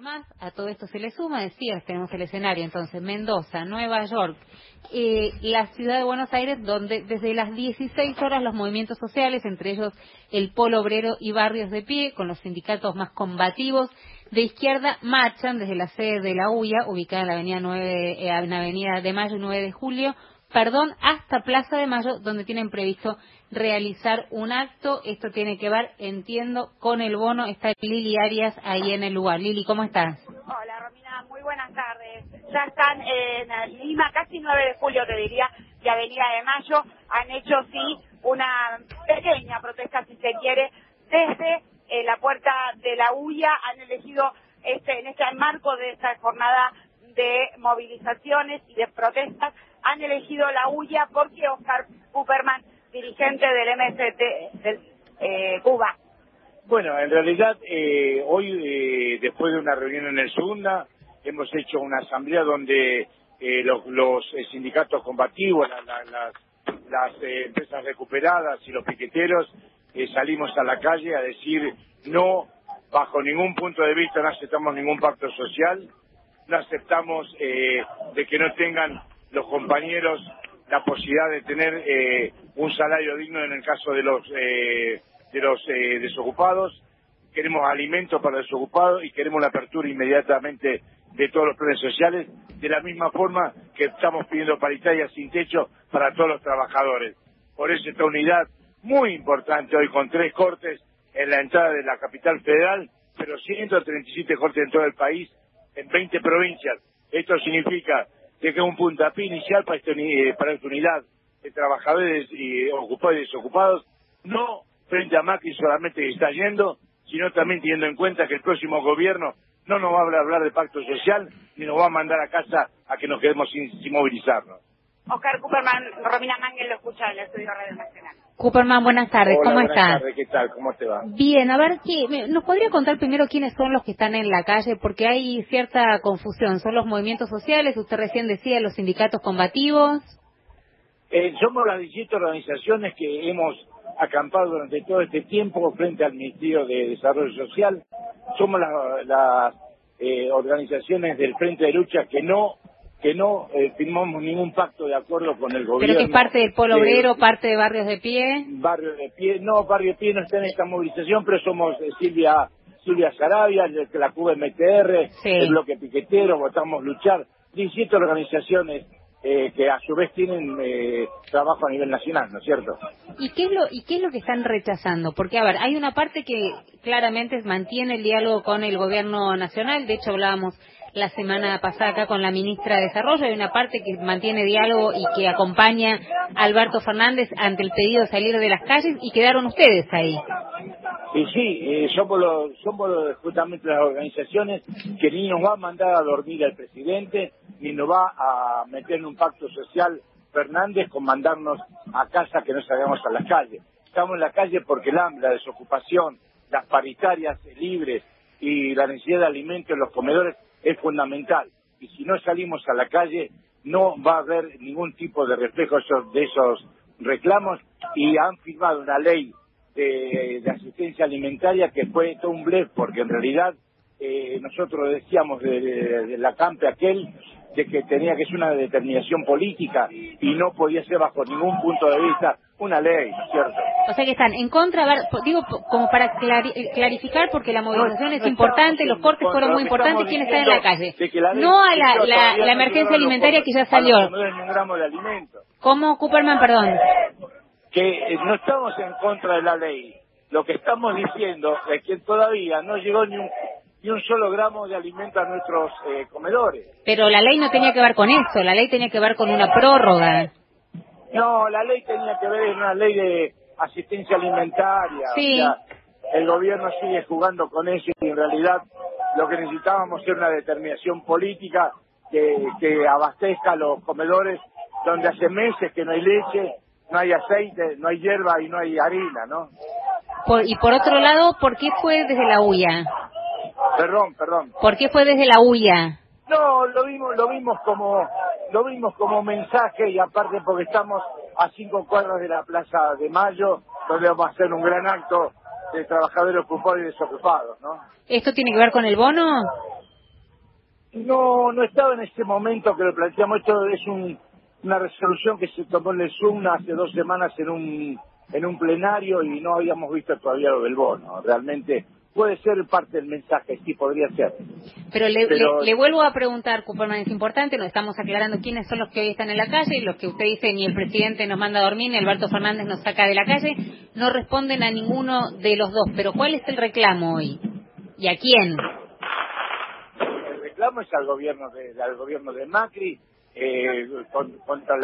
además a todo esto se le suma, decías, tenemos el escenario entonces Mendoza, Nueva York, la ciudad de Buenos Aires, donde desde las 16 horas los movimientos sociales, entre ellos el Polo Obrero y Barrios de Pie, con los sindicatos más combativos de izquierda, marchan desde la sede de la UIA, ubicada en la avenida de Mayo y 9 de Julio, hasta Plaza de Mayo, donde tienen previsto realizar un acto. Esto tiene que ver, entiendo, con el bono. Está Lili Arias ahí en el lugar. Lili, ¿cómo estás? Hola, Romina, muy buenas tardes. Ya están en Lima, casi 9 de julio, te diría, y Avenida de Mayo. Han hecho, sí, una pequeña protesta, si se quiere, desde la puerta de la UIA. Han elegido, en este marco de esta jornada de movilizaciones y de protestas, han elegido la UIA porque Oscar Cooperman, dirigente del MST Cuba. Bueno, en realidad hoy, después de una reunión en el Sunda, hemos hecho una asamblea donde los sindicatos combativos, las empresas recuperadas y los piqueteros salimos a la calle a decir no, bajo ningún punto de vista no aceptamos ningún pacto social, no aceptamos de que no tengan los compañeros la posibilidad de tener un salario digno en el caso de los desocupados. Queremos alimentos para los desocupados y queremos la apertura inmediatamente de todos los planes sociales, de la misma forma que estamos pidiendo paritaria sin techo para todos los trabajadores. Por eso esta unidad muy importante hoy, con 3 cortes en la entrada de la capital federal, pero 137 cortes en todo el país, en 20 provincias. Esto significa que es un puntapié inicial para esta unidad de trabajadores ocupados y desocupados, no frente a Macri solamente que está yendo, sino también teniendo en cuenta que el próximo gobierno no nos va a hablar de pacto social, ni nos va a mandar a casa a que nos quedemos sin movilizarnos. Oscar Cooperman, Romina Mangel lo escucha en el estudio Radio Nacional. Cooperman, buenas tardes, Hola, ¿cómo buenas está? Tardes, ¿qué tal? ¿Cómo te va? Bien, a ver, ¿nos podría contar primero quiénes son los que están en la calle? Porque hay cierta confusión. ¿Son los movimientos sociales? Usted recién decía los sindicatos combativos. Somos las 17 organizaciones que hemos acampado durante todo este tiempo frente al Ministerio de Desarrollo Social. Somos las organizaciones del Frente de Lucha que no firmamos ningún pacto de acuerdo con el gobierno. ¿Pero que es parte del Polo Obrero, parte de Barrios de Pie? Barrio de Pie no está en esta movilización, pero somos Silvia Sarabia, la QMTR, sí, el Bloque Piquetero, Votamos Luchar, 17 organizaciones que a su vez tienen trabajo a nivel nacional, ¿no es cierto? ¿Y qué es lo que están rechazando? Porque, a ver, hay una parte que claramente mantiene el diálogo con el gobierno nacional. De hecho, hablábamos la semana pasada acá con la ministra de Desarrollo. Hay una parte que mantiene diálogo y que acompaña a Alberto Fernández ante el pedido de salir de las calles, y quedaron ustedes ahí. Y sí, somos justamente las organizaciones que ni nos va a mandar a dormir al presidente, ni nos va a meter en un pacto social Fernández con mandarnos a casa que no salgamos a las calles. Estamos en la calle porque el hambre, la desocupación, las paritarias libres y la necesidad de alimentos en los comedores es fundamental. Y si no salimos a la calle, no va a haber ningún tipo de reflejo de esos reclamos, y han firmado una ley de asistencia alimentaria que fue todo un blef, porque en realidad nosotros decíamos de la CAMPE aquel de que tenía que ser una determinación política y no podía ser bajo ningún punto de vista una ley, ¿cierto? O sea que están en contra, a ver, digo, como para clarificar, porque la movilización es importante, los cortes fueron muy importantes. ¿Quién está en la calle? No a la emergencia alimentaria que ya salió. No es un gramo de alimento. ¿Cómo, Cooperman, perdón? Que no estamos en contra de la ley. Lo que estamos diciendo es que todavía no llegó ni un solo gramo de alimento a nuestros comedores. Pero la ley no tenía que ver con eso, la ley tenía que ver con una prórroga. No, la ley tenía que ver en una ley de asistencia alimentaria. Sí. O sea, el gobierno sigue jugando con eso y en realidad lo que necesitábamos era una determinación política que abastezca los comedores donde hace meses que no hay leche, no hay aceite, no hay hierba y no hay harina, ¿no? Y por otro lado, ¿por qué fue desde la UIA? Perdón. ¿Por qué fue desde la UIA? No, lo vimos como mensaje, y aparte porque estamos a 5 cuadras de la Plaza de Mayo, donde vamos a hacer un gran acto de trabajadores ocupados y desocupados, ¿no? ¿Esto tiene que ver con el bono? No estaba en este momento que lo planteamos. Esto es una resolución que se tomó en el Zoom hace 2 semanas en un plenario y no habíamos visto todavía lo del bono. Realmente puede ser parte del mensaje, sí, podría ser. Pero le vuelvo a preguntar, Cooperman, es importante, nos estamos aclarando quiénes son los que hoy están en la calle, los que usted dice ni el presidente nos manda a dormir, ni Alberto Fernández nos saca de la calle, no responden a ninguno de los dos. Pero ¿cuál es el reclamo hoy? ¿Y a quién? El reclamo es al gobierno de Macri, contra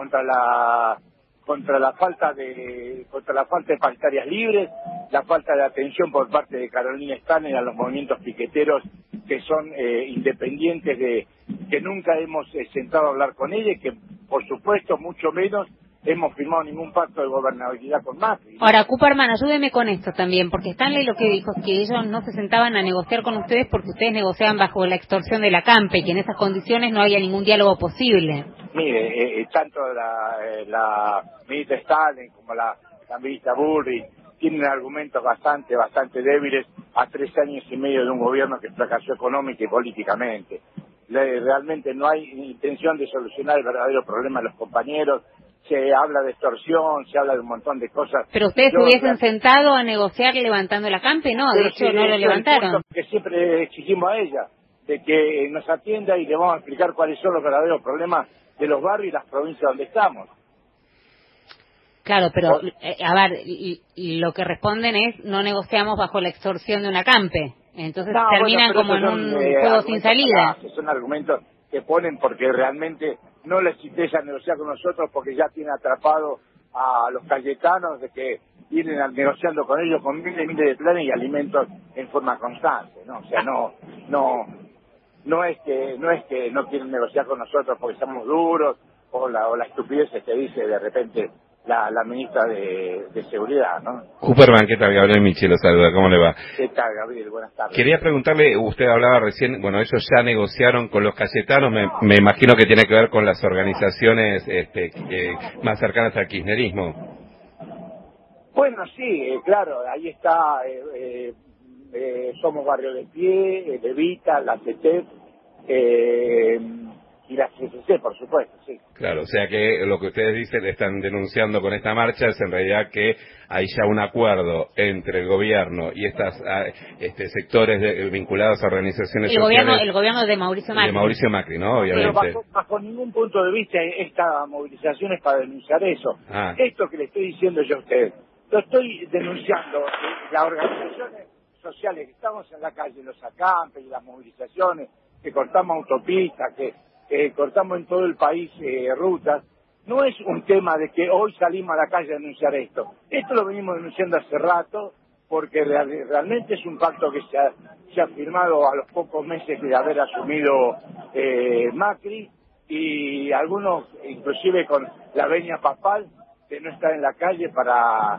la falta de paritarias libres, la falta de atención por parte de Carolina Stanley a los movimientos piqueteros que son independientes, que nunca hemos sentado a hablar con ella y que por supuesto mucho menos hemos firmado ningún pacto de gobernabilidad con Macri. Ahora, Cooperman, ayúdeme con esto también, porque Stanley lo que dijo es que ellos no se sentaban a negociar con ustedes porque ustedes negociaban bajo la extorsión de la CAMPE y que en esas condiciones no había ningún diálogo posible. Mire, tanto la ministra Stanley como la ministra Bullrich tienen argumentos bastante débiles a 3 años y medio de un gobierno que fracasó económica y políticamente. Realmente no hay intención de solucionar el verdadero problema de los compañeros. Se habla de extorsión, se habla de un montón de cosas. Pero ustedes hubiesen sentado a negociar levantando la CAMPE, ¿no? De hecho, no lo levantaron. Que siempre exigimos a ella, de que nos atienda y le vamos a explicar cuáles son los verdaderos problemas de los barrios y las provincias donde estamos. Claro, pero, a ver, lo que responden es, no negociamos bajo la extorsión de una CAMPE. Entonces terminan como en un juego sin salida. Son argumentos que ponen porque realmente no les interesa negociar con nosotros porque ya tienen atrapado a los cayetanos de que vienen negociando con ellos con miles y miles de planes y alimentos en forma constante, ¿no? O sea, no es que no quieren negociar con nosotros porque somos duros o la estupidez que dice de repente la ministra de Seguridad, ¿no? Cooperman, ¿qué tal? Gabriel Michi lo saluda, ¿cómo le va? ¿Qué tal, Gabriel? Buenas tardes. Quería preguntarle, usted hablaba recién, bueno, ellos ya negociaron con los cayetanos, me imagino que tiene que ver con las organizaciones más cercanas al kirchnerismo. Bueno, sí, claro, ahí está, Somos Barrio de Pie, Levita, la CETEP, y la CCC, por supuesto, sí. Claro, o sea que lo que ustedes dicen, están denunciando con esta marcha, es en realidad que hay ya un acuerdo entre el gobierno y estas sectores vinculados a organizaciones sociales. El gobierno de Mauricio Macri. De Mauricio Macri, ¿no? Obviamente. Pero bajo ningún punto de vista esta movilización es para denunciar eso. Esto que le estoy diciendo yo a usted, lo estoy denunciando. Las organizaciones sociales que estamos en la calle, los acampes y las movilizaciones, que cortamos autopistas, que cortamos en todo el país rutas, no es un tema de que hoy salimos a la calle a denunciar esto. Esto lo venimos denunciando hace rato, porque realmente es un pacto que se ha firmado a los pocos meses de haber asumido Macri, y algunos inclusive con la venia papal de no estar en la calle para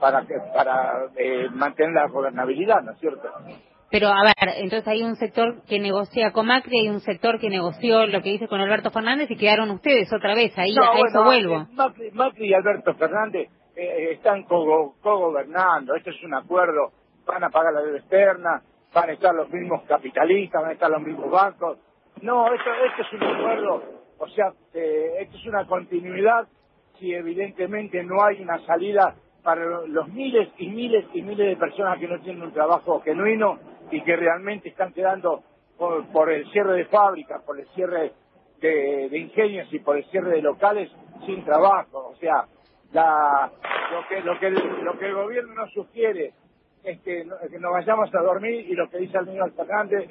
mantener la gobernabilidad, ¿no es cierto? Pero, a ver, entonces hay un sector que negocia con Macri, hay un sector que negoció lo que dice con Alberto Fernández y quedaron ustedes otra vez, ahí a eso vuelvo. Macri y Alberto Fernández están cogobernando, esto es un acuerdo, van a pagar la deuda externa, van a estar los mismos capitalistas, van a estar los mismos bancos. No, esto es un acuerdo, o sea, esto es una continuidad si evidentemente no hay una salida para los miles y miles y miles de personas que no tienen un trabajo genuino y que realmente están quedando por el cierre de fábricas, por el cierre de ingenios y por el cierre de locales sin trabajo. O sea, lo que el gobierno nos sugiere es que nos vayamos a dormir, y lo que dice Alberto Fernández,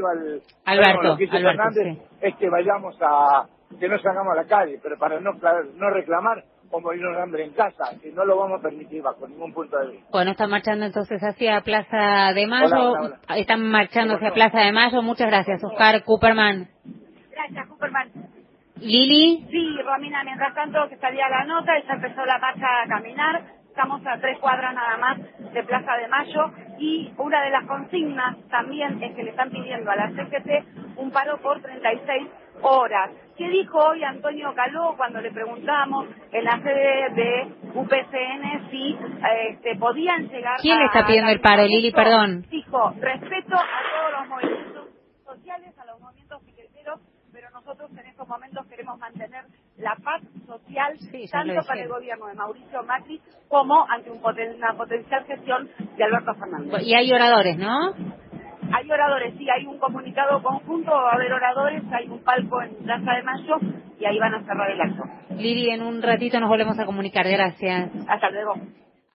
Fernández, sí, es que que no salgamos a la calle, pero para no reclamar o morirnos de hambre en casa, que no lo vamos a permitir bajo ningún punto de vista. Bueno, están marchando entonces hacia Plaza de Mayo. Hola. Están marchando hacia Plaza de Mayo. Muchas gracias, Oscar. Cooperman. Gracias, Cooperman. ¿Lili? Sí, Romina, mientras tanto que salía la nota, ya empezó la marcha a caminar. Estamos a 3 cuadras nada más de Plaza de Mayo, y una de las consignas también es que le están pidiendo a la CGT un paro por 36 horas. ¿Qué dijo hoy Antonio Caló cuando le preguntamos en la sede de UPCN si podían llegar ¿Quién le está pidiendo el paro, Lili? Perdón. Dijo, respeto a todos los movimientos sociales, a los movimientos piqueteros, pero nosotros en estos momentos queremos mantener la paz social, tanto para el gobierno de Mauricio Macri como ante una potencial gestión de Alberto Fernández. Y hay oradores, ¿no? Hay oradores, sí, hay un comunicado conjunto, va a haber oradores, hay un palco en Plaza de Mayo y ahí van a cerrar el acto. Lili, en un ratito nos volvemos a comunicar, gracias. Hasta luego.